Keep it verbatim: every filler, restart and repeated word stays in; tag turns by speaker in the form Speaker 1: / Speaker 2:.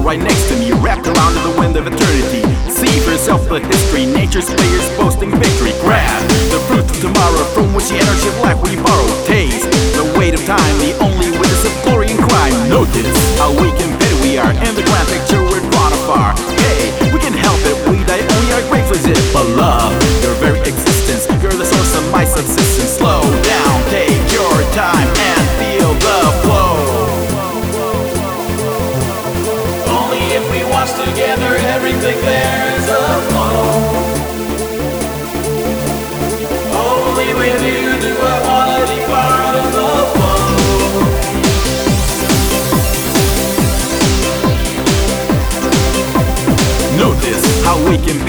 Speaker 1: right next to me, wrapped around in the wind of eternity. See for yourself the history, nature's players boasting victory. Grab the fruit of tomorrow, from which the energy of life we borrow. Taste the weight of time, the only witness of glory and crime. Notice how weak and bitter we are, in the grand picture we're drawn afar. Hey, we can help it, we die only our graves exist. But love, your very existence, you're the source of my subsistence. Slow down, take your time and feel the flow.
Speaker 2: Only if we watch together, everything there is a flow. Only with you do I wanna be part of the flow.
Speaker 1: Notice how we can